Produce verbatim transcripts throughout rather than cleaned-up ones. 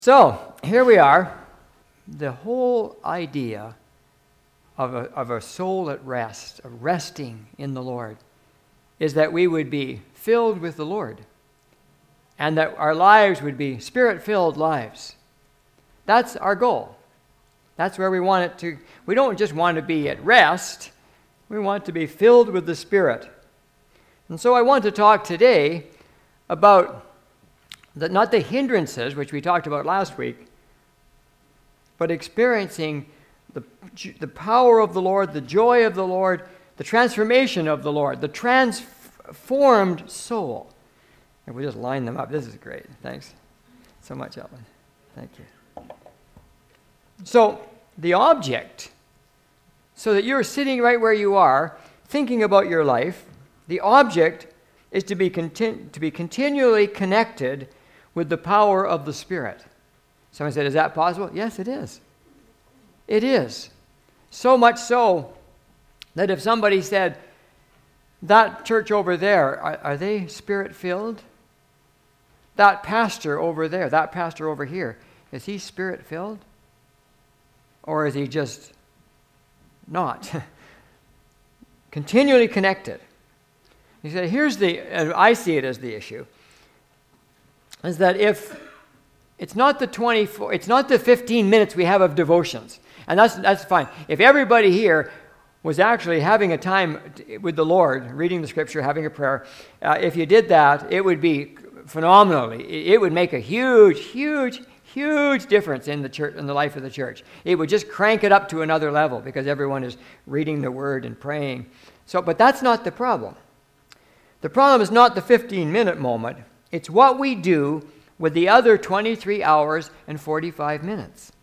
So, here we are. The whole idea of a, of a soul at rest, of resting in the Lord, is that we would be filled with the Lord and that our lives would be Spirit-filled lives. That's our goal. That's where we want it to. We don't just want to be at rest. We want to be filled with the Spirit. And so I want to talk today about the, not the hindrances, which we talked about last week, but experiencing the, the power of the Lord, the joy of the Lord, the transformation of the Lord, the transformed soul. And we just line them up. This is great. Thanks so much, Ellen. Thank you. So, the object, so that you're sitting right where you are, thinking about your life, the object is to be conti- to be continually connected with the power of the Spirit. Someone said, is that possible? Yes, it is. It is. So much so that if somebody said, that church over there, are, are they Spirit-filled? That pastor over there, that pastor over here, is he Spirit-filled? Or is he just not? Continually connected. He said, here's the, I see it as the issue, is that if it's not the twenty-four, it's not the fifteen minutes we have of devotions, and that's that's fine. If everybody here was actually having a time with the Lord, reading the Scripture, having a prayer, uh, if you did that, it would be phenomenally. It would make a huge, huge, huge difference in the church, in the life of the church. It would just crank it up to another level because everyone is reading the Word and praying. So, but that's not the problem. The problem is not the fifteen-minute moment. It's what we do with the other twenty-three hours and forty-five minutes.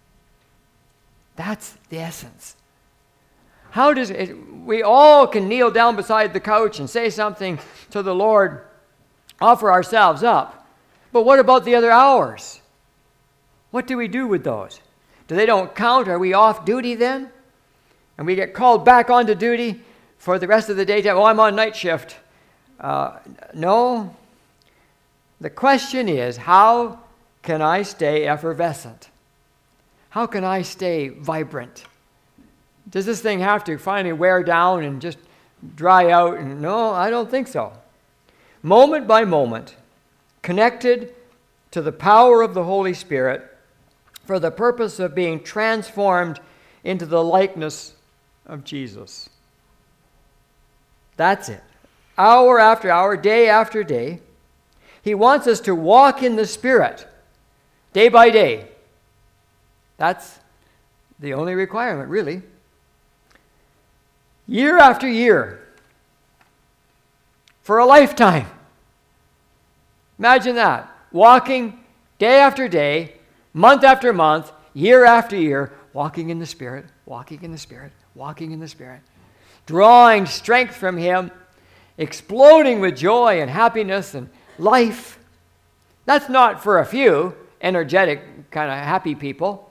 That's the essence. How does it, we all can kneel down beside the couch and say something to the Lord, offer ourselves up. But what about the other hours? What do we do with those? Do they don't count? Are we off duty then? And we get called back onto duty for the rest of the day? Oh, I'm on night shift. Uh, no. The question is, how can I stay effervescent? How can I stay vibrant? Does this thing have to finally wear down and just dry out? And no, I don't think so. Moment by moment, connected to the power of the Holy Spirit for the purpose of being transformed into the likeness of Jesus. That's it. Hour after hour, day after day. He wants us to walk in the Spirit, day by day. That's the only requirement, really. Year after year, for a lifetime. Imagine that. Walking day after day, month after month, year after year, walking in the Spirit, walking in the Spirit, walking in the Spirit, drawing strength from Him, exploding with joy and happiness and life. That's not for a few energetic, kind of happy people.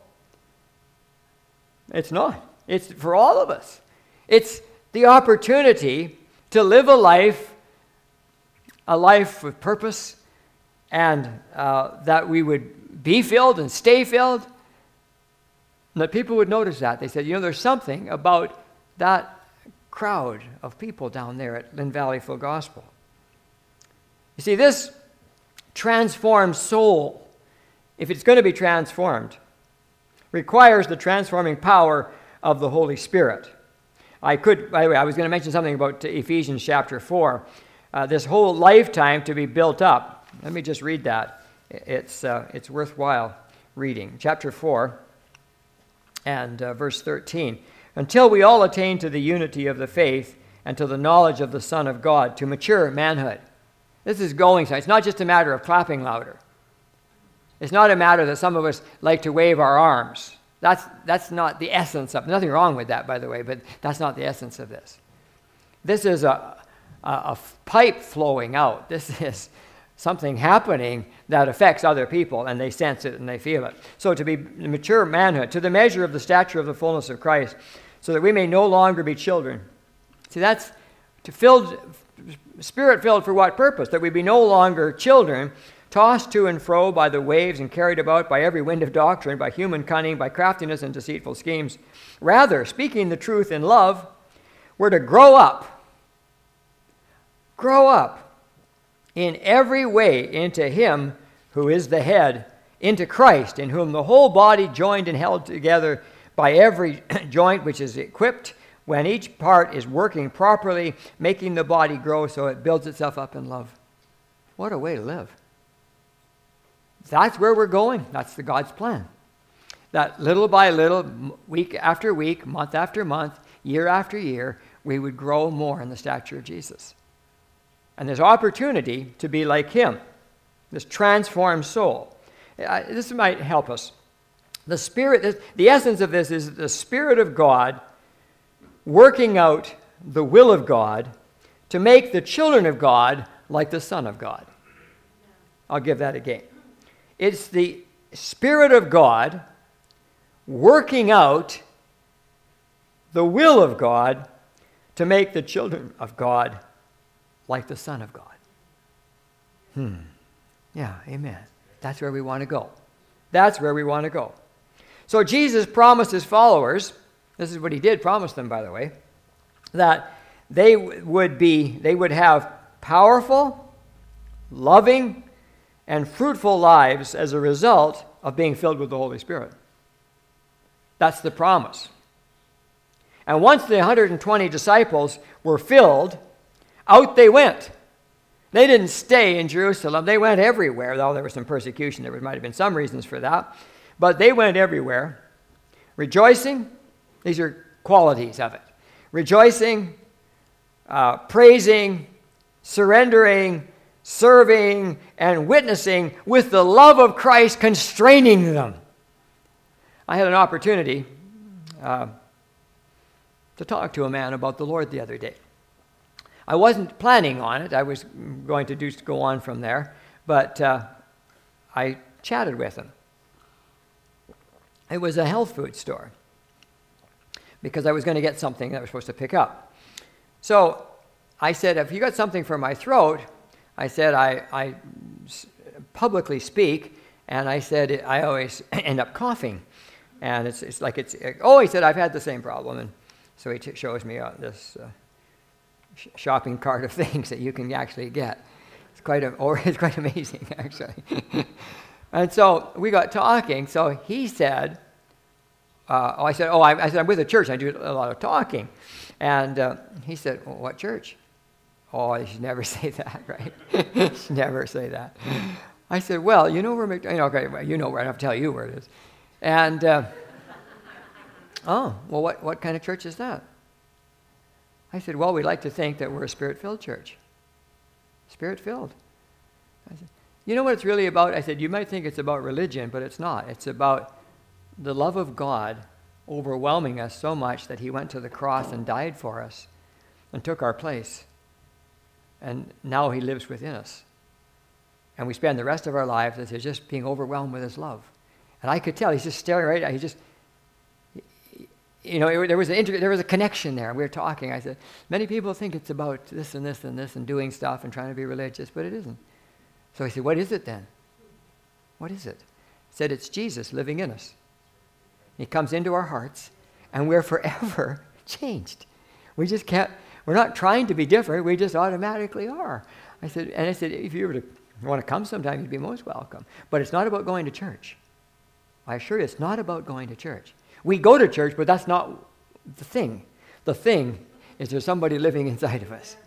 It's not. It's for all of us. It's the opportunity to live a life, a life with purpose, and uh, that we would be filled and stay filled. And that people would notice that. They said, you know, there's something about that crowd of people down there at Lynn Valley Full Gospel. You see, this transformed soul, if it's going to be transformed, requires the transforming power of the Holy Spirit. I could, by the way, I was going to mention something about Ephesians chapter four. Uh, this whole lifetime to be built up. Let me just read that. It's, uh, it's worthwhile reading. Chapter four and uh, verse thirteen. Until we all attain to the unity of the faith and to the knowledge of the Son of God, to mature manhood. This is going so. It's not just a matter of clapping louder. It's not a matter that some of us like to wave our arms. That's, that's not the essence of it. Nothing wrong with that, by the way, but that's not the essence of this. This is a, a, a pipe flowing out. This is something happening that affects other people, and they sense it and they feel it. So to be mature manhood, to the measure of the stature of the fullness of Christ, so that we may no longer be children. See, that's to filled, Spirit-filled for what purpose? That we be no longer children, tossed to and fro by the waves and carried about by every wind of doctrine, by human cunning, by craftiness and deceitful schemes. Rather, speaking the truth in love, we're to grow up, grow up in every way into him who is the head, into Christ, in whom the whole body joined and held together by every joint which is equipped, when each part is working properly, making the body grow so it builds itself up in love. What a way to live. That's where we're going. That's the God's plan. That little by little, week after week, month after month, year after year, we would grow more in the stature of Jesus. And there's opportunity to be like him, this transformed soul. Uh, this might help us. The Spirit, the essence of this is the Spirit of God working out the will of God to make the children of God like the Son of God. I'll give that again. It's the Spirit of God working out the will of God to make the children of God like the Son of God. Hmm. Yeah, amen. That's where we want to go. That's where we want to go. So Jesus promised his followers, this is what he did promise them, by the way, that they would be, they would have powerful, loving, and fruitful lives as a result of being filled with the Holy Spirit. That's the promise. And once the one hundred twenty disciples were filled, out they went. They didn't stay in Jerusalem. They went everywhere, though there was some persecution. There might have been some reasons for that. But they went everywhere, rejoicing. These are qualities of it. Rejoicing, uh, praising, surrendering, serving, and witnessing with the love of Christ constraining them. I had an opportunity uh, to talk to a man about the Lord the other day. I wasn't planning on it. I was going to do, go on from there, but uh, I chatted with him. It was a health food store because I was going to get something that I was supposed to pick up. So I said, if you got something for my throat, I said, I, I publicly speak, and I said, I always end up coughing. And it's, it's like it's, oh, he said, I've had the same problem. And so he t- shows me uh, this uh, sh- shopping cart of things that you can actually get. It's quite, a, or it's quite amazing, actually. And so we got talking. So he said, uh, oh, I said, oh, I, I said, I'm with a church. I do a lot of talking. And uh, he said, well, what church? Oh, you should never say that, right? You should never say that. I said, well, you know where, Mc- you know, okay, well, you know where, I don't have to tell you where it is. And, uh, oh, well, what, what kind of church is that? I said, well, we like to think that we're a Spirit-filled church. Spirit-filled. I said, you know what it's really about? I said, you might think it's about religion, but it's not. It's about the love of God overwhelming us so much that he went to the cross and died for us and took our place. And now he lives within us. And we spend the rest of our lives as just being overwhelmed with his love. And I could tell, he's just staring right at, he just, you know, it, there was an inter- there was a connection there. We were talking. I said, many people think it's about this and this and this and doing stuff and trying to be religious, but it isn't. So he said, what is it then? What is it? He said, it's Jesus living in us. He comes into our hearts, and we're forever changed. We just can't, we're not trying to be different. We just automatically are. I said, and I said, if you were to want to come sometime, you'd be most welcome. But it's not about going to church. I assure you, it's not about going to church. We go to church, but that's not the thing. The thing is there's somebody living inside of us.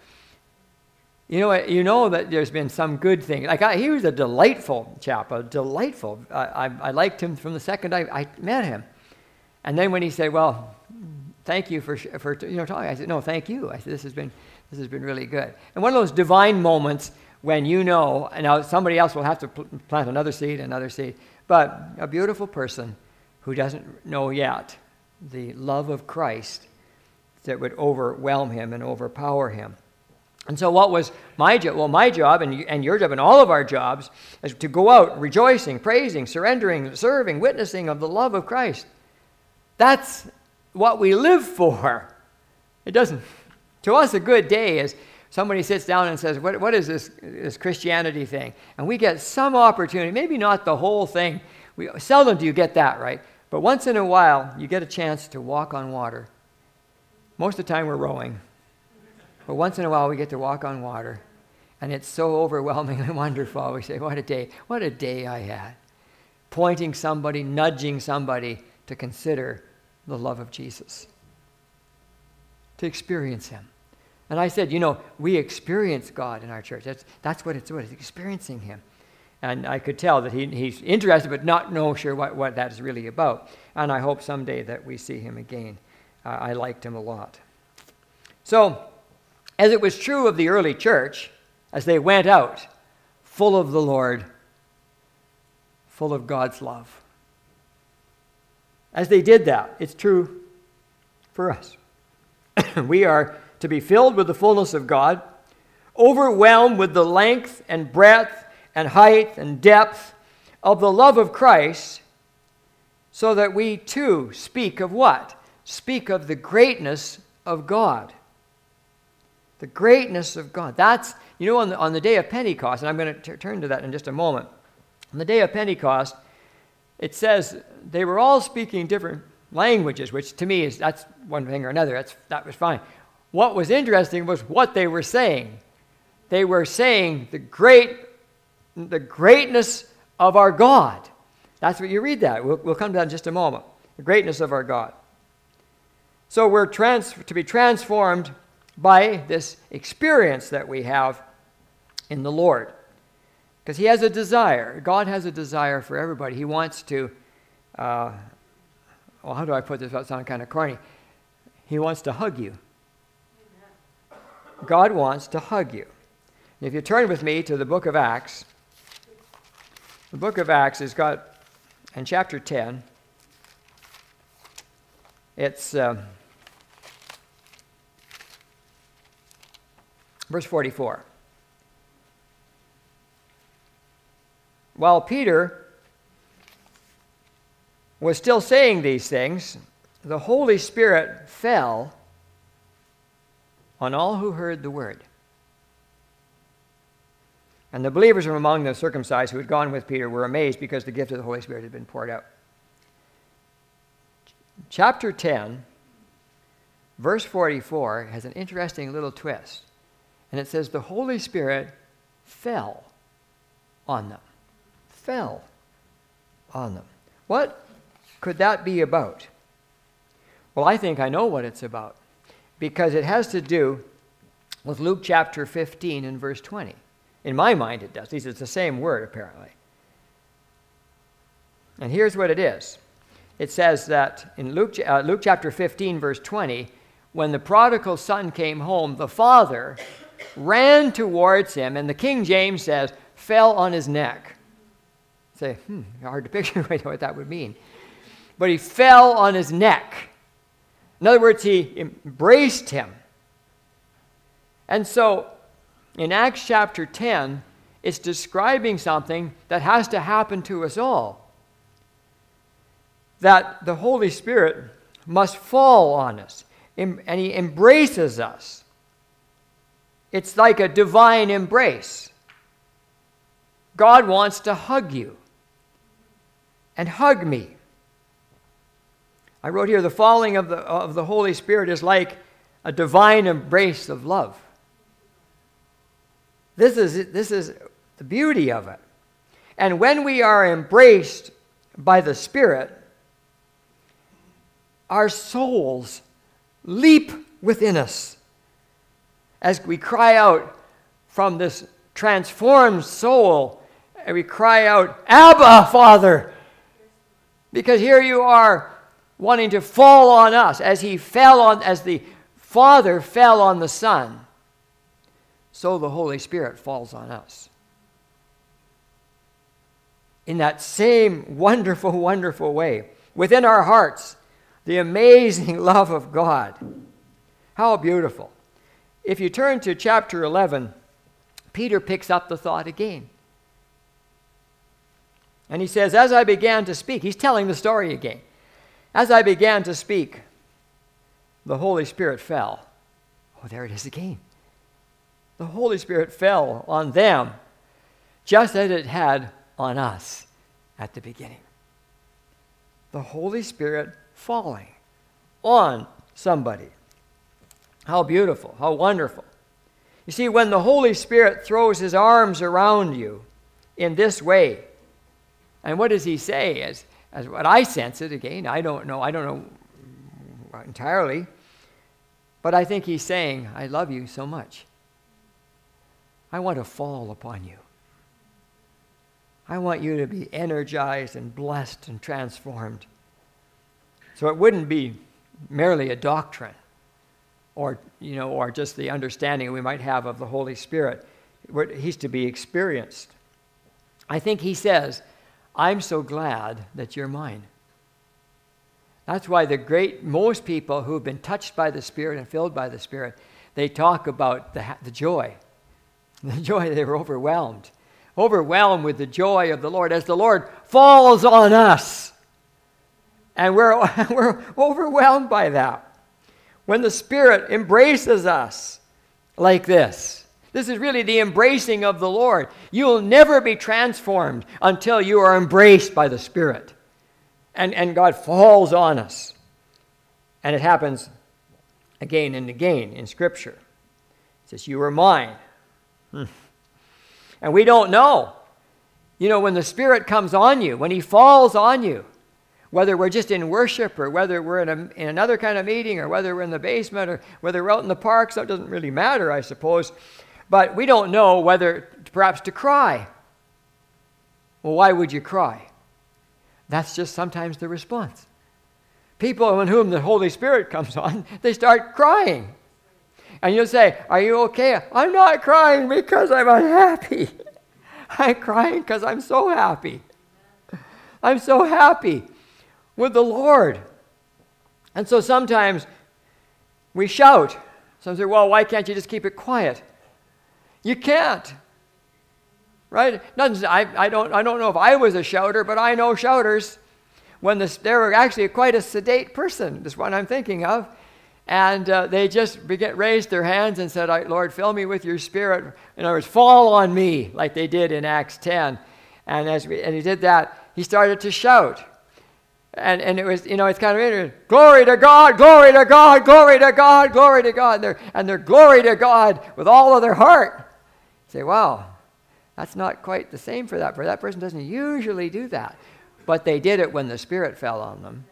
You know, you know that there's been some good thing. Like I, he was a delightful chap, a delightful. I, I, I liked him from the second I, I met him. And then when he said, "Well, thank you for for you know talking," I said, "No, thank you." I said, "This has been this has been really good." And one of those divine moments when you know, and now somebody else will have to plant another seed, another seed, but a beautiful person who doesn't know yet the love of Christ that would overwhelm him and overpower him. And so what was my job? Well, my job and, and your job and all of our jobs is to go out rejoicing, praising, surrendering, serving, witnessing of the love of Christ. That's what we live for. It doesn't, to us a good day is somebody sits down and says, what, what is this, this Christianity thing? And we get some opportunity, maybe not the whole thing. We, seldom do you get that, right? But once in a while, you get a chance to walk on water. Most of the time we're rowing. But once in a while we get to walk on water. And it's so overwhelmingly wonderful. We say, what a day, what a day I had. Pointing somebody, nudging somebody to consider the love of Jesus. To experience him. And I said, you know, we experience God in our church. That's, that's what it's about, it's experiencing him. And I could tell that he, he's interested, but not know sure what, what that is really about. And I hope someday that we see him again. Uh, I liked him a lot. So, as it was true of the early church, as they went out, full of the Lord, full of God's love. As they did that, it's true for us. We are to be filled with the fullness of God, overwhelmed with the length and breadth and height and depth of the love of Christ, so that we too speak of what? Speak of the greatness of God. The greatness of God. That's, you know, on the, on the day of Pentecost, and I'm going to t- turn to that in just a moment. On the day of Pentecost, it says they were all speaking different languages, which to me is, that's one thing or another. That's, that was fine. What was interesting was what they were saying. They were saying the great, the greatness of our God. That's what you read that. We'll, we'll come to that in just a moment. The greatness of our God. So we're trans, to be transformed by this experience that we have in the Lord. Because he has a desire. God has a desire for everybody. He wants to, uh, well, how do I put this without sounding kind of corny? He wants to hug you. God wants to hug you. If you turn with me to the book of Acts, the book of Acts has got, in chapter ten, it's uh, verse forty-four. While Peter was still saying these things, the Holy Spirit fell on all who heard the word. And the believers from among the circumcised who had gone with Peter were amazed because the gift of the Holy Spirit had been poured out. Chapter ten, verse forty-four, has an interesting little twist. And it says, the Holy Spirit fell on them. Fell on them. What could that be about? Well, I think I know what it's about. Because it has to do with Luke chapter fifteen and verse twenty. In my mind it does. These It's the same word, apparently. And here's what it is. It says that in Luke, uh, Luke chapter fifteen, verse twenty, when the prodigal son came home, the father ran towards him, and the King James says, fell on his neck. Say, hmm, hard to picture what that would mean. But he fell on his neck. In other words, he embraced him. And so, in Acts chapter ten, it's describing something that has to happen to us all. That the Holy Spirit must fall on us, and he embraces us. It's like a divine embrace. God wants to hug you and hug me. I wrote here, the falling of the, of the Holy Spirit is like a divine embrace of love. This is, this is the beauty of it. And when we are embraced by the Spirit, our souls leap within us as we cry out from this transformed soul, and we cry out, Abba, Father! Because here you are, wanting to fall on us as he fell on, as the Father fell on the Son, so the Holy Spirit falls on us. In that same wonderful, wonderful way, within our hearts, the amazing love of God. How beautiful. If you turn to chapter eleven, Peter picks up the thought again. And he says, as I began to speak, he's telling the story again. As I began to speak, the Holy Spirit fell. Oh, there it is again. The Holy Spirit fell on them just as it had on us at the beginning. The Holy Spirit falling on somebody. How beautiful, how wonderful. You see, when the Holy Spirit throws his arms around you in this way, and what does he say? As, as what I sense it, again, I don't know, I don't know entirely, but I think he's saying, I love you so much. I want to fall upon you. I want you to be energized and blessed and transformed. So it wouldn't be merely a doctrine, or, you know, or just the understanding we might have of the Holy Spirit. He's to be experienced. I think he says, I'm so glad that you're mine. That's why the great, most people who've been touched by the Spirit and filled by the Spirit, they talk about the, the joy. The joy, they were overwhelmed. Overwhelmed with the joy of the Lord as the Lord falls on us. And we're, we're overwhelmed by that. When the Spirit embraces us like this, this is really the embracing of the Lord. You'll never be transformed until you are embraced by the Spirit. And, and God falls on us. And it happens again and again in Scripture. It says, you are mine. Hmm. And we don't know. You know, when the Spirit comes on you, when he falls on you, whether we're just in worship or whether we're in, a, in another kind of meeting or whether we're in the basement or whether we're out in the park, so it doesn't really matter, I suppose. But we don't know whether perhaps to cry. Well, why would you cry? That's just sometimes the response. People on whom the Holy Spirit comes on, they start crying. And you'll say, are you okay? I'm not crying because I'm unhappy. I'm crying because I'm so happy. I'm so happy with the Lord. And so sometimes we shout. Some say, well, why can't you just keep it quiet? You can't. Right? Doesn't, I, I, don't, I don't know if I was a shouter, but I know shouters. When the, they were actually quite a sedate person, this one I'm thinking of. And uh, they just began, raised their hands and said, Lord, fill me with your Spirit. In other words, fall on me, like they did in Acts ten. And as we, and he did that, he started to shout. And and it was, you know, it's kind of interesting. Glory to God, glory to God, glory to God, glory to God. And they're, and they're glory to God with all of their heart. You say, wow, that's not quite the same for that person. That person doesn't usually do that. But they did it when the Spirit fell on them.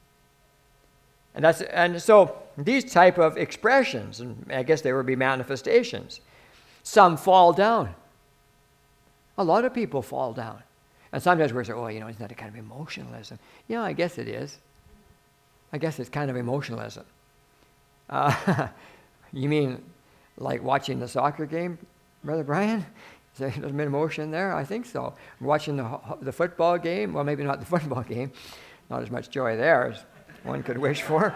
And that's and so these type of expressions, and I guess there would be manifestations. Some fall down. A lot of people fall down. And sometimes we're saying, oh, you know, isn't that a kind of emotionalism? Yeah, I guess it is. I guess it's kind of emotionalism. Uh, you mean like watching the soccer game, Brother Brian? Is there some emotion there? I think so. Watching the the football game, well, maybe not the football game. Not as much joy there as one could wish for.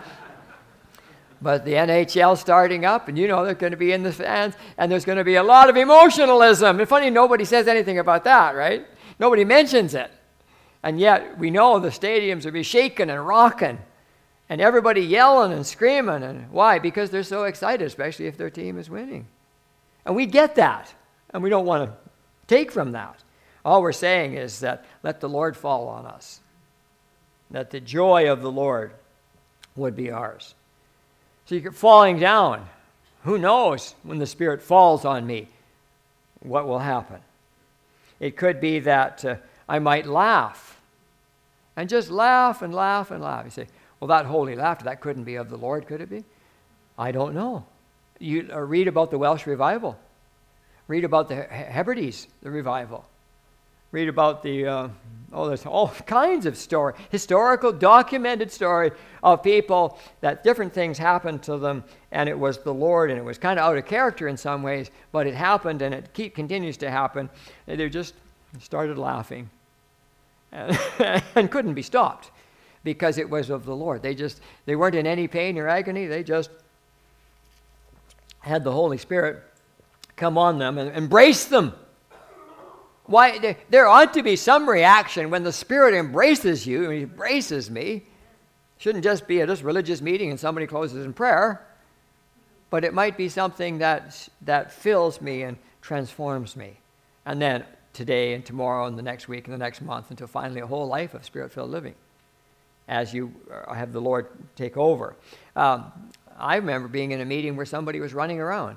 But the N H L starting up, and you know they're going to be in the fans, and there's going to be a lot of emotionalism. It's funny, nobody says anything about that, right? Nobody mentions it. And yet we know the stadiums will be shaking and rocking, and everybody yelling and screaming. And why? Because they're so excited, especially if their team is winning. And we get that, and we don't want to take from that. All we're saying is that let the Lord fall on us, that the joy of the Lord would be ours. So you're falling down. Who knows when the Spirit falls on me what will happen? It could be that uh, I might laugh and just laugh and laugh and laugh. You say, well, that holy laughter, that couldn't be of the Lord, could it be? I don't know. You uh, read about the Welsh revival. Read about the Hebrides, the revival. Read about the, uh, oh, there's all kinds of story, historical, documented story of people that different things happened to them, and it was the Lord, and it was kind of out of character in some ways, but it happened, and it keep, continues to happen. And they just started laughing and, and couldn't be stopped because it was of the Lord. They just, they weren't in any pain or agony. They just had the Holy Spirit come on them and embrace them. Why, there ought to be some reaction when the Spirit embraces you, and he embraces me. Shouldn't just be a just religious meeting and somebody closes in prayer. but it might be something that, that fills me and transforms me. And then today and tomorrow and the next week and the next month until finally a whole life of Spirit-filled living as you have the Lord take over. Um, I remember being in a meeting where somebody was running around.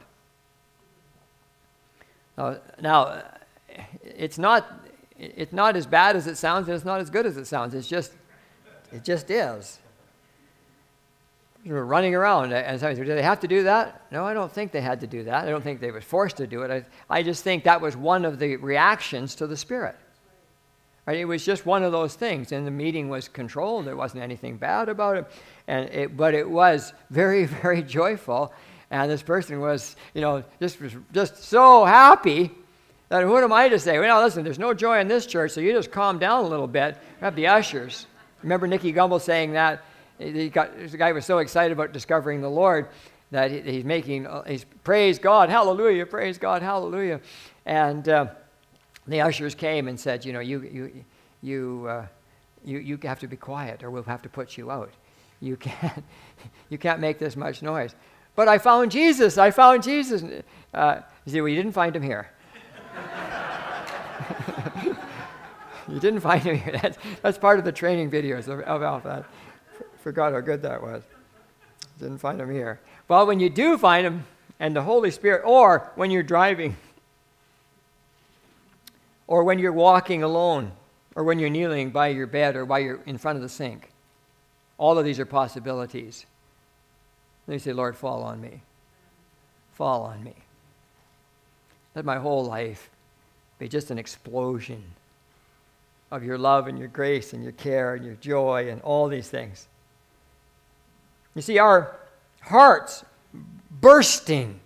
Uh, now, it's not it's not as bad as it sounds, and it's not as good as it sounds. It's just, it just is. You're running around, and somebody said, "Do they have to do that?" No, I don't think they had to do that. I don't think they were forced to do it. I, I just think that was one of the reactions to the Spirit. Right? It was just one of those things, and the meeting was controlled. There wasn't anything bad about it, and it, but it was very, very joyful. And this person was, you know, just was just so happy that who am I to say? Well, listen, there's no joy in this church, so you just calm down a little bit. Have the ushers. Remember Nicky Gumbel saying that? He got, the guy was so excited about discovering the Lord that he, he's making, he's praise God, hallelujah, praise God, hallelujah. And uh, the ushers came and said, you know, you you you uh, you you have to be quiet, or we'll have to put you out. You can't you can't make this much noise. But I found Jesus. I found Jesus. Uh, you see, well, you didn't find him here. You didn't find him here. That's, that's part of the training videos of, about that. Forgot how good that was. Didn't find him here. Well, when you do find him, and the Holy Spirit, or when you're driving, or when you're walking alone, or when you're kneeling by your bed, or while you're in front of the sink, all of these are possibilities. Then you say, Lord, fall on me. Fall on me. Let my whole life be just an explosion of your love and your grace and your care and your joy and all these things. You see, our hearts bursting,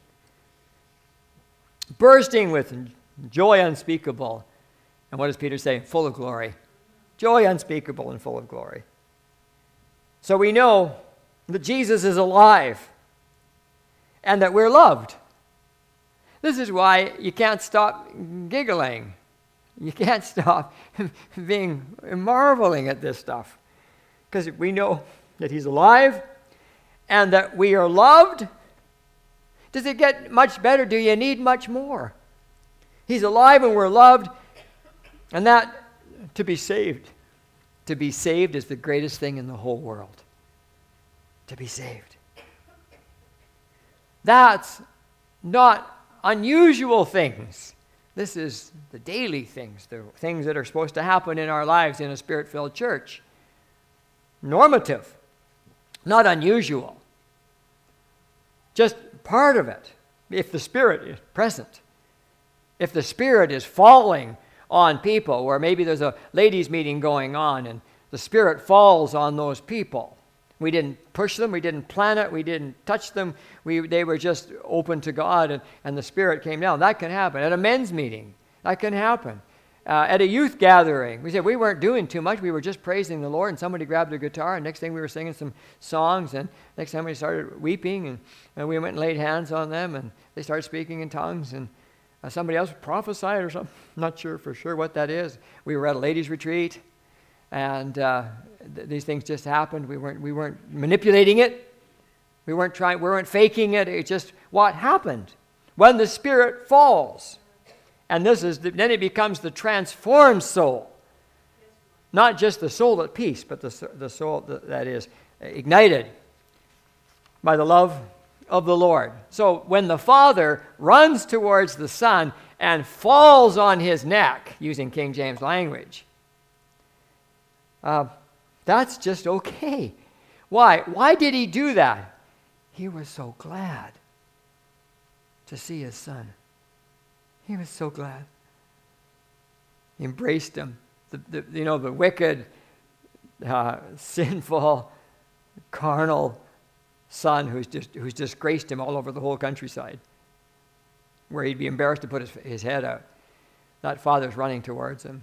bursting with joy unspeakable. And what does Peter say? Full of glory. Joy unspeakable and full of glory. So we know that Jesus is alive and that we're loved. This is why you can't stop giggling. You can't stop being marveling at this stuff, because we know that he's alive and that we are loved. Does it get much better? Do you need much more? He's alive and we're loved, and that to be saved. To be saved is the greatest thing in the whole world. To be saved. That's not unusual things. This is the daily things, the things that are supposed to happen in our lives in a Spirit-filled church. Normative, not unusual. Just part of it, if the Spirit is present. If the Spirit is falling on people, where maybe there's a ladies' meeting going on and the Spirit falls on those people. We didn't push them, we didn't plan it, we didn't touch them, we, they were just open to God, and, and the Spirit came down. That can happen. At a men's meeting, that can happen. Uh, at a youth gathering, we said we weren't doing too much, we were just praising the Lord, and somebody grabbed a guitar, and next thing we were singing some songs, and next time we started weeping, and, and we went and laid hands on them, and they started speaking in tongues, and uh, somebody else prophesied or something. I'm not sure for sure what that is. We were at a ladies' retreat, and uh, th- these things just happened. We weren't we weren't manipulating it. We weren't trying. We weren't faking it. It's just what happened when the Spirit falls, and this is the, then it becomes the transformed soul, not just the soul at peace, but the the soul that, that is ignited by the love of the Lord. So when the Father runs towards the Son and falls on his neck, using King James language. Uh, that's just okay. Why? Why did he do that? He was so glad to see his son. He was so glad. He embraced him. The, the, you know, the wicked, uh, sinful, carnal son who's just who's disgraced him all over the whole countryside, where he'd be embarrassed to put his, his head out. That father's running towards him.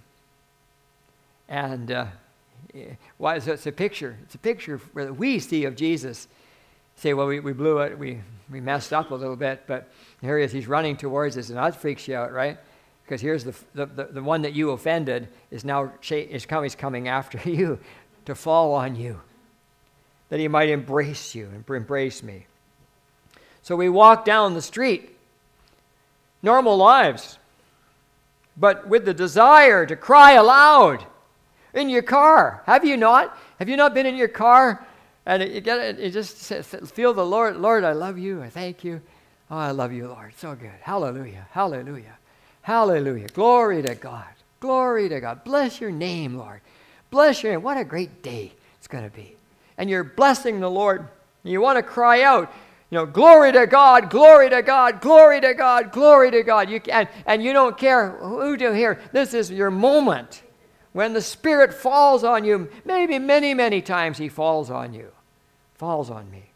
And uh, why is it? It's a picture. It's a picture where we see of Jesus. Say, well, we, we blew it. We we messed up a little bit, but here he is. He's running towards us, and that freaks you out, right? Because here's the the, the, the one that you offended is now is coming, is coming after you to fall on you, that he might embrace you and embrace me. So we walk down the street, normal lives, but with the desire to cry aloud in your car. Have you not? Have you not been in your car and you get it, you just feel the Lord, Lord, I love you, I thank you. Oh, I love you, Lord. So good. Hallelujah. Hallelujah. Hallelujah. Glory to God. Glory to God. Bless your name, Lord. Bless your name. What a great day it's going to be. And you're blessing the Lord. You want to cry out, you know, glory to God, glory to God, glory to God, glory to God. You can, and you don't care who to hear. This is your moment when the Spirit falls on you. Maybe many, many times He falls on you. Falls on me.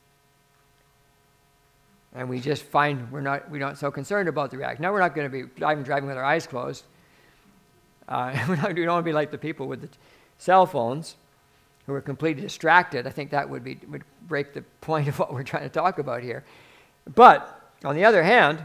And we just find we're not we're not so concerned about the reaction. Now we're not going to be driving driving with our eyes closed. Uh, we're not, we don't want to be like the people with the cell phones who are completely distracted. I think that would be would break the point of what we're trying to talk about here. But on the other hand,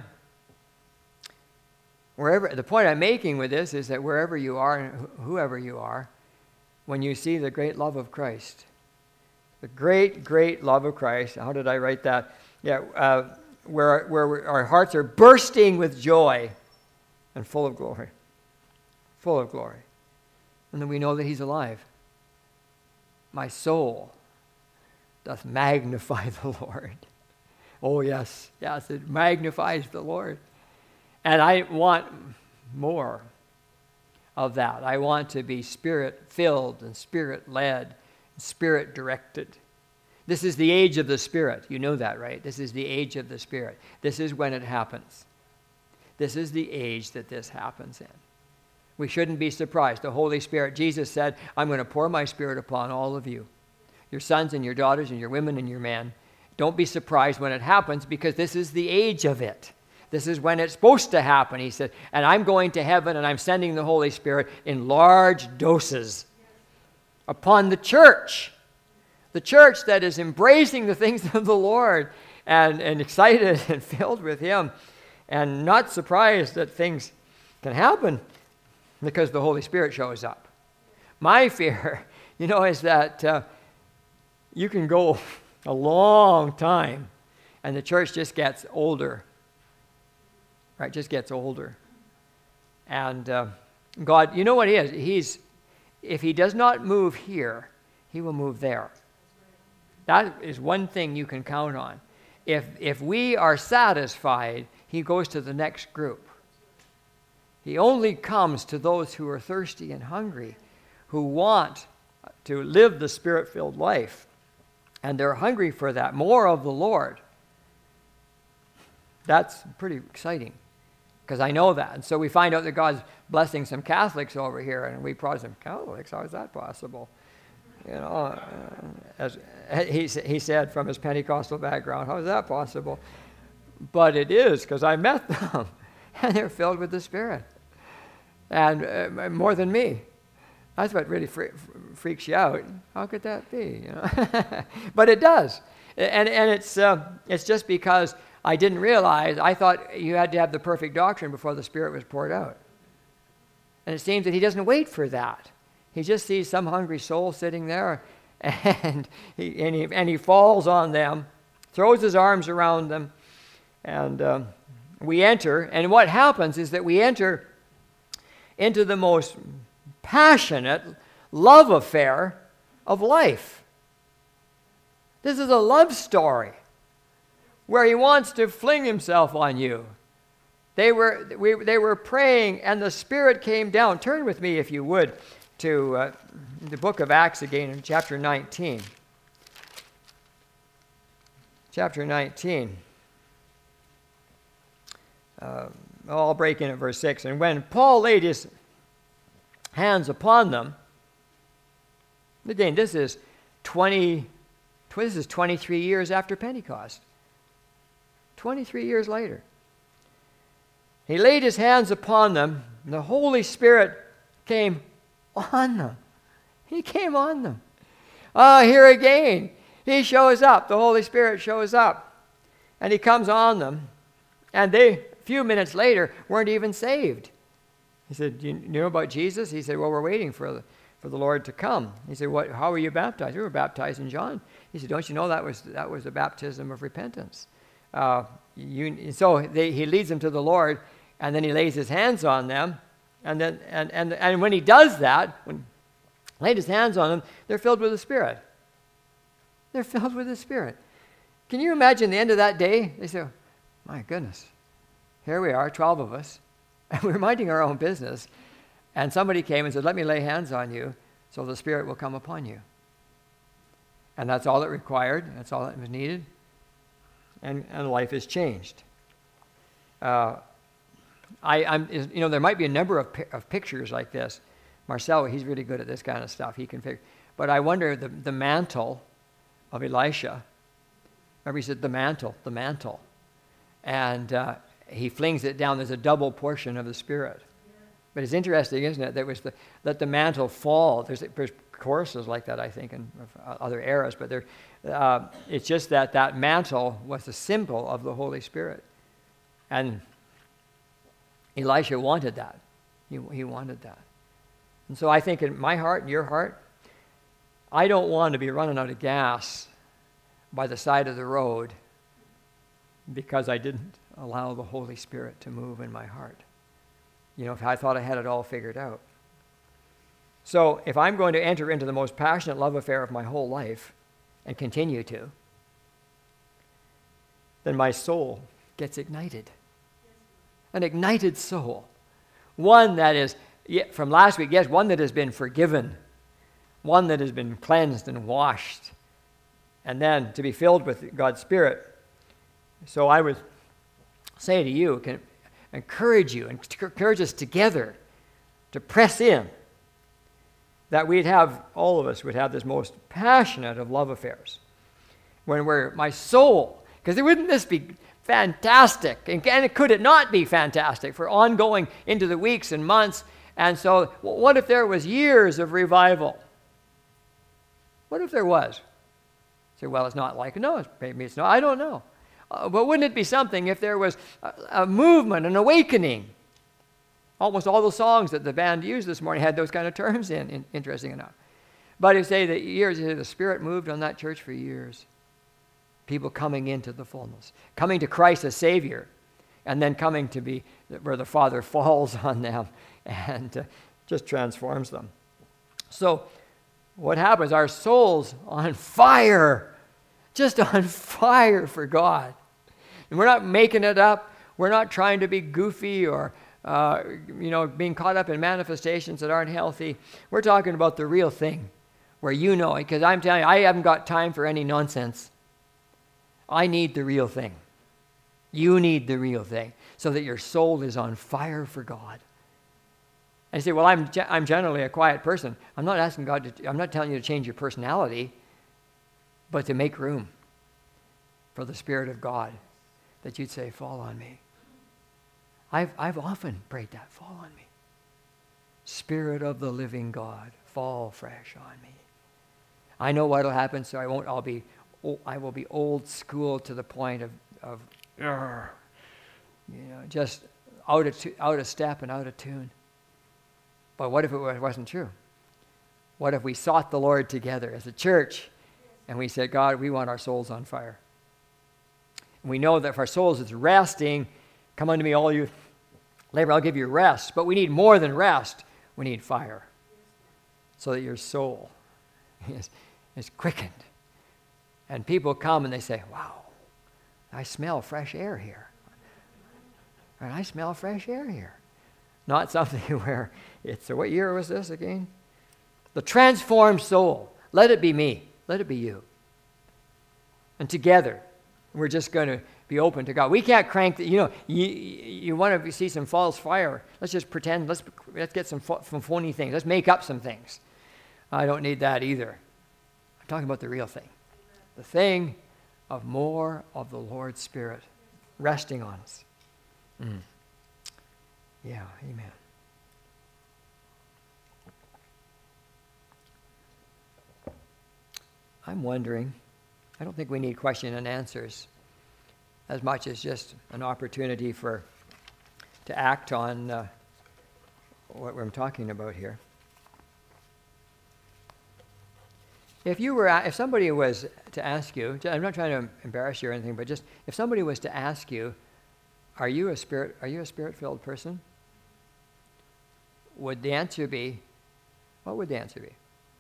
wherever the point I'm making with this is that wherever you are and whoever you are, when you see the great love of Christ, the great great love of Christ. How did I write that? Yeah, uh, where, where our hearts are bursting with joy and full of glory. Full of glory. And then we know that He's alive. My soul doth magnify the Lord. Oh, yes. Yes, it magnifies the Lord. And I want more of that. I want to be Spirit-filled and Spirit-led, Spirit-directed. This is the age of the Spirit. You know that, right? This is the age of the Spirit. This is when it happens. This is the age that this happens in. We shouldn't be surprised. The Holy Spirit, Jesus said, I'm going to pour my Spirit upon all of you, your sons and your daughters and your women and your men. Don't be surprised when it happens, because this is the age of it. This is when it's supposed to happen. He said, and I'm going to heaven and I'm sending the Holy Spirit in large doses upon the church. The church that is embracing the things of the Lord and, and excited and filled with Him and not surprised that things can happen because the Holy Spirit shows up. My fear, you know, is that uh, you can go a long time and the church just gets older, right? Just gets older. And uh, God, you know what He is? He's, if He does not move here, He will move there. That is one thing you can count on. If if we are satisfied, He goes to the next group. He only comes to those who are thirsty and hungry, who want to live the Spirit-filled life. And they're hungry for that, more of the Lord. That's pretty exciting, because I know that. And so we find out that God's blessing some Catholics over here, and we Protestant Catholics, how is that possible? You know, uh, as he, he said from his Pentecostal background, how is that possible? But it is, because I met them, and they're filled with the Spirit. And uh, more than me. That's what really fre- freaks you out. How could that be? You know? But it does. And and it's uh, it's just because I didn't realize, I thought you had to have the perfect doctrine before the Spirit was poured out. And it seems that He doesn't wait for that. He just sees some hungry soul sitting there, and he, and he, and he falls on them, throws His arms around them, and um, we enter. And what happens is that we enter into the most passionate love affair of life. This is a love story where He wants to fling Himself on you. They were, we, they were praying, and the Spirit came down. Turn with me, if you would, to uh, the book of Acts again in chapter nineteen. Chapter nineteen. Uh, I'll break in at verse six. And when Paul laid his hands upon them, again, this is twenty. This is twenty-three years after Pentecost. twenty-three years later. He laid His hands upon them, and the Holy Spirit came on them. He came on them. Ah, here again, He shows up. The Holy Spirit shows up. And He comes on them. And they, a few minutes later, weren't even saved. He said, do you know about Jesus? He said, well, we're waiting for the, for the Lord to come. He said, what? How were you baptized? We were baptized in John. He said, don't you know that was that was a baptism of repentance? uh, you, so they, he leads them to the Lord, and then he lays his hands on them. And then, and, and, and when he does that, when he laid his hands on them, they're filled with the Spirit. They're filled with the Spirit. Can you imagine the end of that day? They say, my goodness, here we are, twelve of us, and we're minding our own business. And somebody came and said, let me lay hands on you so the Spirit will come upon you. And that's all it required. That's all that was needed. And, and life is changed. Uh, I, I'm, you know, there might be a number of, of pictures like this. Marcel, he's really good at this kind of stuff. He can figure. But I wonder the, the mantle of Elisha. Remember he said the mantle, the mantle. And uh, he flings it down. There's a double portion of the Spirit. But it's interesting, isn't it? That was the let the mantle fall. There's, there's choruses like that, I think, in other eras. But there, uh, it's just that that mantle was a symbol of the Holy Spirit, and Elisha wanted that. He, he wanted that. And so I think in my heart and your heart, I don't want to be running out of gas by the side of the road because I didn't allow the Holy Spirit to move in my heart. You know, if I thought I had it all figured out. So if I'm going to enter into the most passionate love affair of my whole life and continue to, then my soul gets ignited. An ignited soul. One that is, from last week, yes, one that has been forgiven. One that has been cleansed and washed. And then to be filled with God's Spirit. So I would say to you, can encourage you, and encourage us together to press in, that we'd have, all of us would have this most passionate of love affairs. When we're, my soul, because wouldn't this be fantastic? And, and could it not be fantastic for ongoing into the weeks and months? And so, what if there was years of revival? What if there was? Say, well, it's not like, no, maybe it's not, I don't know. Uh, but wouldn't it be something if there was a, a movement, an awakening? Almost all the songs that the band used this morning had those kind of terms in, in interesting enough. But you say that years, the Spirit moved on that church for years. People coming into the fullness, coming to Christ as Savior, and then coming to be where the Father falls on them and uh, just transforms them. So what happens? Our soul's on fire. Just on fire for God. And we're not making it up. We're not trying to be goofy or, uh, you know, being caught up in manifestations that aren't healthy. We're talking about the real thing where you know it. Because I'm telling you, I haven't got time for any nonsense. I need the real thing. You need the real thing so that your soul is on fire for God. And you say, well, I'm, ge- I'm generally a quiet person. I'm not asking God to, I'm not telling you to change your personality, but to make room for the Spirit of God, that you'd say, fall on me. I've, I've often prayed that, fall on me. Spirit of the living God, fall fresh on me. I know what'll happen, so I won't, I'll be, I will be old school to the point of, of you know, just out of, out of step and out of tune. But what if it wasn't true? What if we sought the Lord together as a church? And we said, God, we want our souls on fire. And we know that if our souls is resting, come unto me, all you labor, I'll give you rest. But we need more than rest. We need fire. So that your soul is, is quickened. And people come and they say, wow, I smell fresh air here. And I smell fresh air here. Not something where it's, what year was this again? The transformed soul. Let it be me. Let it be you. And together, we're just going to be open to God. We can't crank the, you know, you, you want to see some false fire. Let's just pretend, let's, let's get some, some phony things. Let's make up some things. I don't need that either. I'm talking about the real thing. The thing of more of the Lord's Spirit resting on us. Mm. Yeah, amen. I'm wondering, I don't think we need question and answers as much as just an opportunity for to act on uh, what I'm talking about here. If you were, if somebody was to ask you, I'm not trying to embarrass you or anything, but just if somebody was to ask you, are you a spirit, are you a spirit-filled person? Would the answer be, what would the answer be?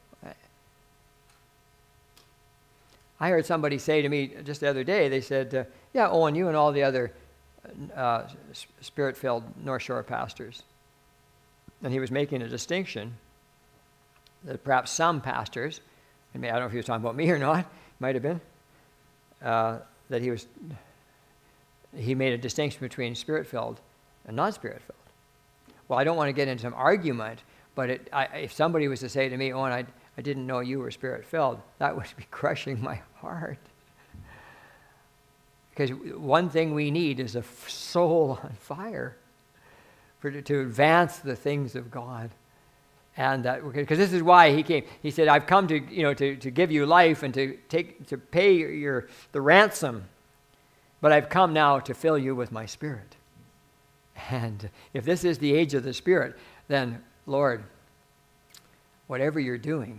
I heard somebody say to me just the other day, they said, uh, yeah, Owen, you and all the other uh, spirit-filled North Shore pastors. And he was making a distinction that perhaps some pastors, and I don't know if he was talking about me or not, might have been, uh, that he was, he made a distinction between spirit-filled and not spirit-filled. Well, I don't want to get into some argument, but it, I, if somebody was to say to me, Owen, I, I didn't know you were spirit-filled, that would be crushing my heart. Because one thing we need is a soul on fire for to advance the things of God. And that, because this is why he came. He said, I've come to, you know, to, to give you life and to take to pay your, your the ransom, but I've come now to fill you with my Spirit. And if this is the age of the Spirit, then, Lord, whatever you're doing,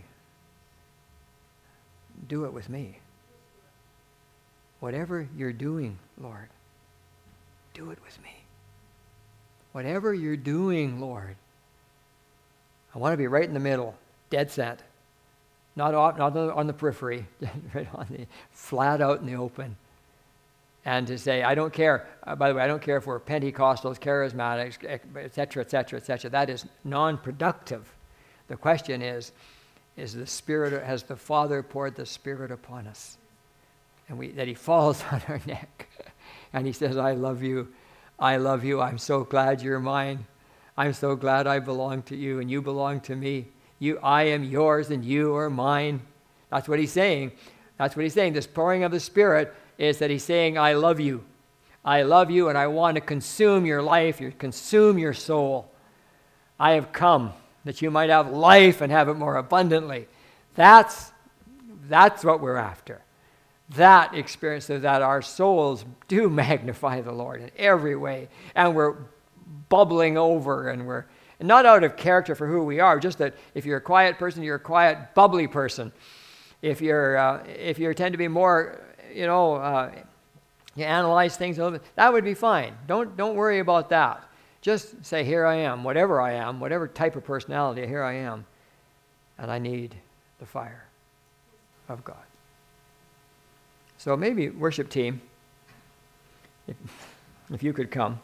do it with me. Whatever you're doing, Lord, do it with me. Whatever you're doing, Lord, I want to be right in the middle, dead set, not off, not on the periphery, right on the flat out in the open. And to say, I don't care. Uh, by the way, I don't care if we're Pentecostals, charismatics, et cetera, et cetera, et cetera. That is non-productive. The question is, is the Spirit, has the Father poured the Spirit upon us? And we, that he falls on our neck. And he says, I love you. I love you. I'm so glad you're mine. I'm so glad I belong to you and you belong to me. You, I am yours and you are mine. That's what he's saying. That's what he's saying. This pouring of the Spirit is that he's saying, I love you. I love you and I want to consume your life, you consume your soul. I have come that you might have life and have it more abundantly. That's, that's what we're after. That experience of that our souls do magnify the Lord in every way. And we're bubbling over and we're and not out of character for who we are, just that if you're a quiet person, you're a quiet, bubbly person. If you're uh, if you tend to be more, you know, uh, you analyze things a little bit, that would be fine. Don't don't worry about that. Just say, here I am, whatever I am, whatever type of personality, here I am, and I need the fire of God. So maybe worship team, if, if you could come.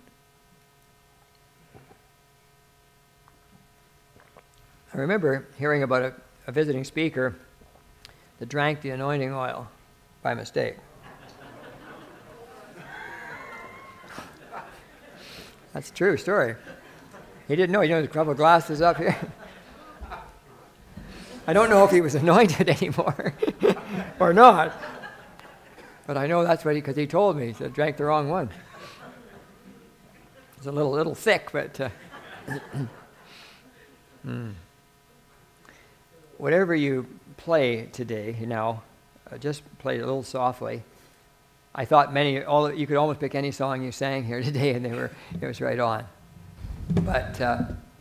I remember hearing about a, a visiting speaker that drank the anointing oil by mistake. That's a true story. He didn't know. He had a couple of glasses up here. I don't know if he was anointed anymore or not. But I know that's what he, because he told me, he said, drank the wrong one. It's a little, little thick, but uh, mm. Whatever you play today, you know, uh, just play it a little softly. I thought many, all you could almost pick any song you sang here today, and they were, it was right on. But uh,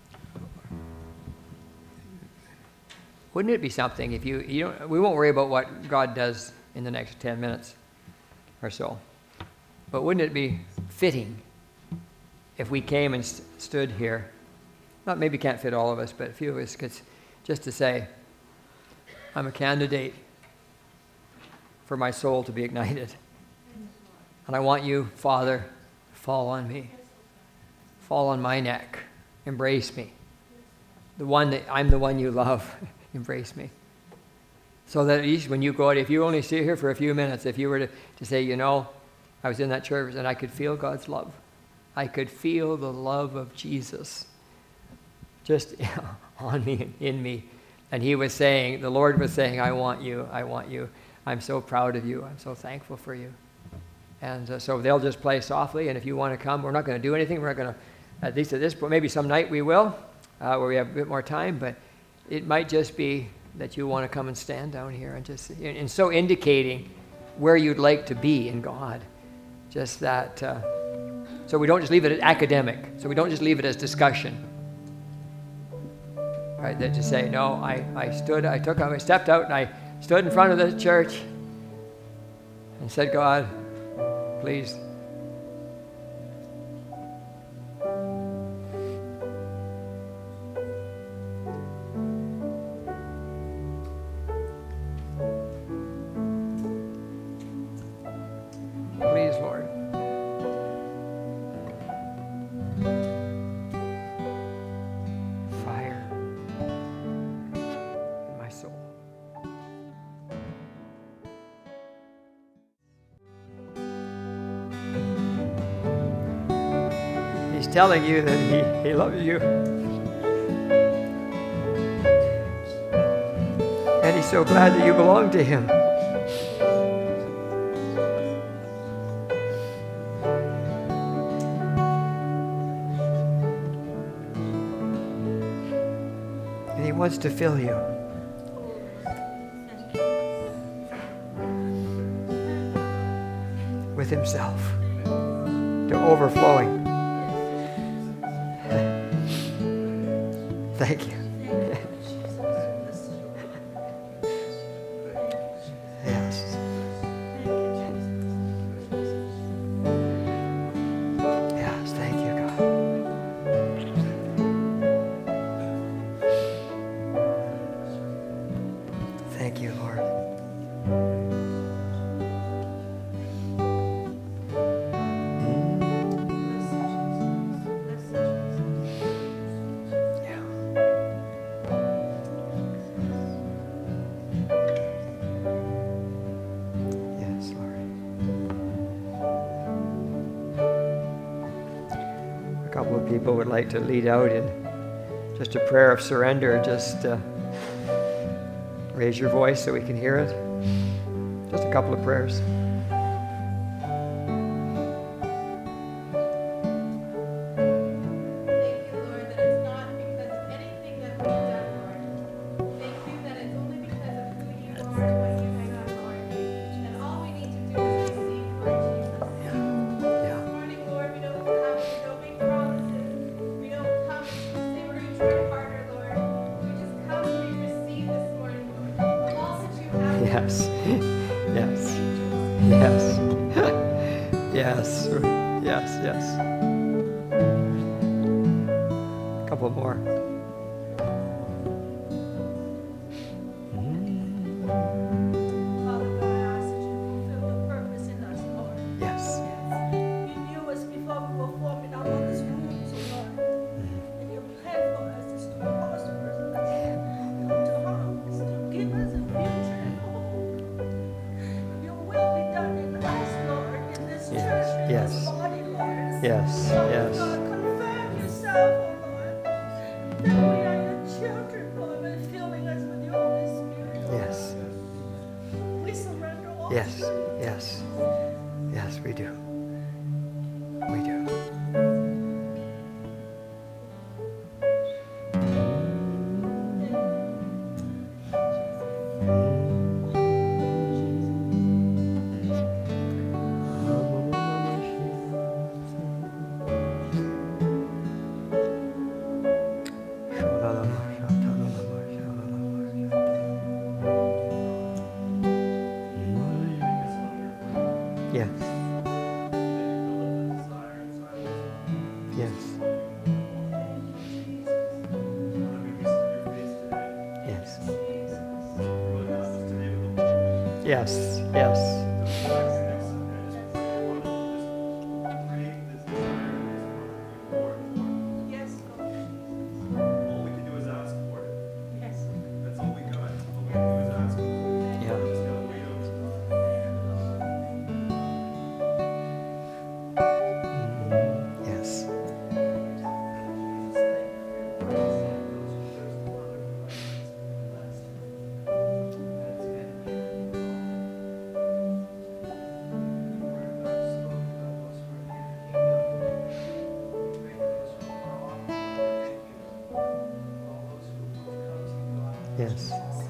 wouldn't it be something if you, you don't, we won't worry about what God does in the next ten minutes or so, but wouldn't it be fitting if we came and st- stood here? Not maybe can't fit all of us, but a few of us could, just to say, I'm a candidate for my soul to be ignited. And I want you, Father, to fall on me. Fall on my neck. Embrace me. The one that I'm the one you love. Embrace me. So that at least when you go out, if you only sit here for a few minutes, if you were to, to say, you know, I was in that church and I could feel God's love. I could feel the love of Jesus just on me and in me. And he was saying, the Lord was saying, I want you, I want you. I'm so proud of you. I'm so thankful for you. And uh, so they'll just play softly, and if you want to come, we're not going to do anything. We're not going to, at least at this point, maybe some night we will, uh, where we have a bit more time, but it might just be that you want to come and stand down here and just, and so indicating where you'd like to be in God. Just that, uh, so we don't just leave it as academic, so we don't just leave it as discussion. Right, that to say, no, I, I stood, I took, I stepped out and I stood in front of the church and said, God, please. Please, Lord. Fire in my soul. He's telling you that he, he loves you. And he's so glad that you belong to him. And he wants to fill you. With himself. To overflowing. Thank you. Yes. Yes, thank you, God. Thank you, Lord. People would like to lead out in just a prayer of surrender. Just uh, raise your voice so we can hear it. Just a couple of prayers. Yes, yes, yes, yes, yes, yes. A couple more. Father God, I ask that you fulfill the purpose in us, Lord. Yes. You knew us before we were formed in our mother's womb, so Lord. And your plan for us is to prosper us, not to harm us, to give us a future and hope. Your will be done in us, Lord, in this Yes, church, in yes. this body, Lord. Yes, Lord, yes. God, confirm yourself, oh Lord, that we are your children, Lord, and filling us with your Holy Spirit, Lord. Yes, We surrender all yes, to you. yes, yes, we do. We do. Yes. Yes. Yes. Yes. Yes. Yes, Lord. All we can do is ask for it. Yes. That's all we got. All we can do is ask for it. Yeah. We just gotta wait on it. Yes. Yes.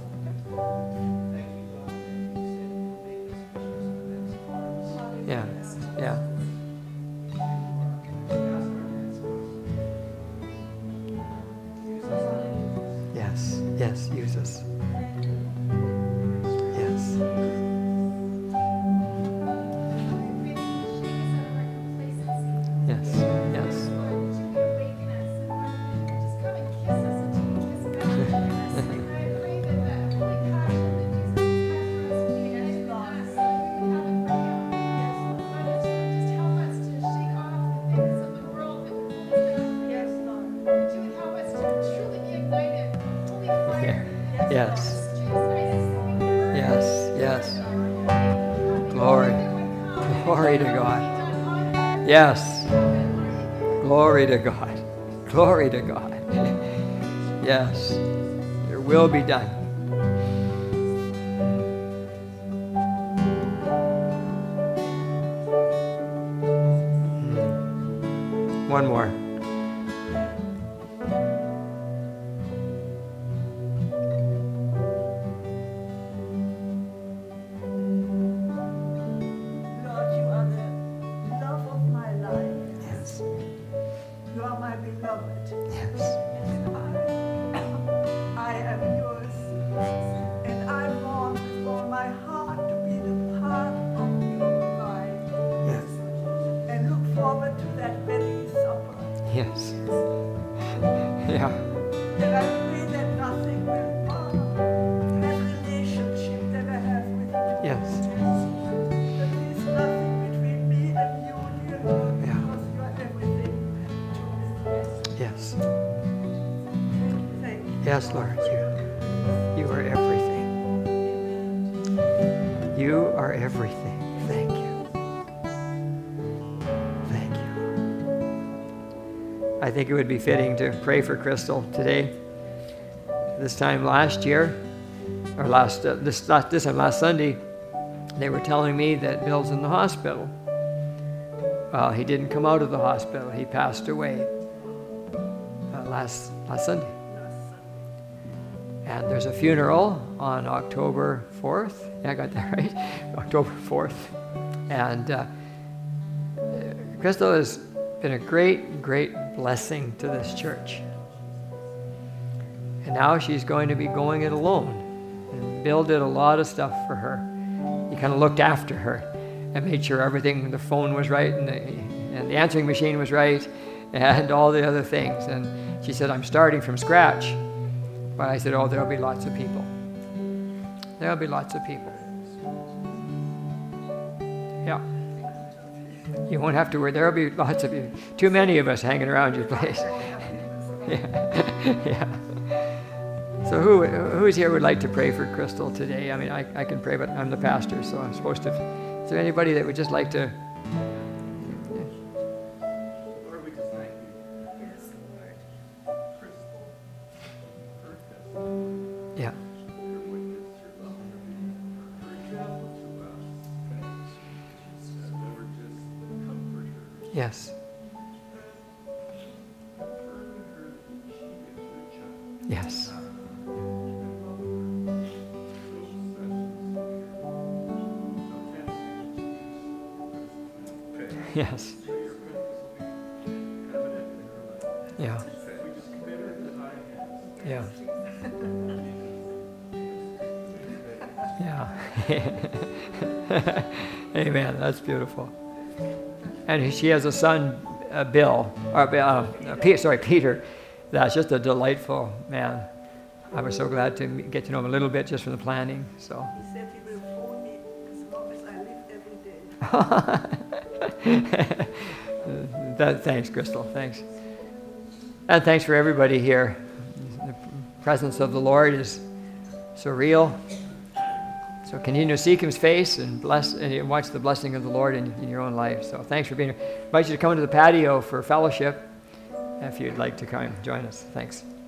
Yeah. Yeah. Yeah. Yes, yes. Glory. Glory to God. Yes. Glory to God. Glory to God. Yes. Your will be done. One more. Lord, you are the love of my life. Yes. You are my beloved. Yes. And I, I am yours. And I long with all my heart to be the part of your life. Yes. And look forward to that wedding supper. Yes. Yeah. And I pray that nothing will mar that relationship that I have with you. Yes. That there is nothing between me and you, dear Lord, Yeah. because you are everything to me. Yes. Thank you. Yes, Lord. You, you are everything. You are everything. Thank you. Thank you. I think it would be fitting to pray for Crystal today. This time last year, or last uh, this not this time last Sunday, they were telling me that Bill's in the hospital. Well, he didn't come out of the hospital. He passed away uh, last last Sunday. And there's a funeral on October fourth. Yeah, I got that right. October fourth. And uh, Crystal has been a great, great blessing to this church. And now she's going to be going it alone. And Bill did a lot of stuff for her. He kind of looked after her and made sure everything, the phone was right and the, and the answering machine was right and all the other things. And she said, I'm starting from scratch. But I said, oh, there'll be lots of people. There'll be lots of people. Yeah. You won't have to worry. There'll be lots of you. Too many of us hanging around your place. Yeah. Yeah. So who who's here would like to pray for Crystal today? I mean, I, I can pray, but I'm the pastor, so I'm supposed to. Is there anybody that would just like to? Lord, we just thank you. Yes, Lord. Crystal, purpose, Yeah. your witness, your love, your example to us. Thanks. Lord, just comfort her. Yes. Confirm her that she is your child. Yes. Yes. Yeah. Yeah. Yeah. Amen. That's beautiful. And she has a son, uh, Bill, or uh, uh, Peter, sorry, Peter. That's just a delightful man. I was so glad to meet- get to know him a little bit just from the planning. So. He said he will phone me as long as I live every day. that, thanks, Crystal. Thanks. And thanks for everybody here. The presence of the Lord is so real. So continue to seek His face and bless and watch the blessing of the Lord in, in your own life. So thanks for being here. I invite you to come into the patio for fellowship if you'd like to come join us. Thanks.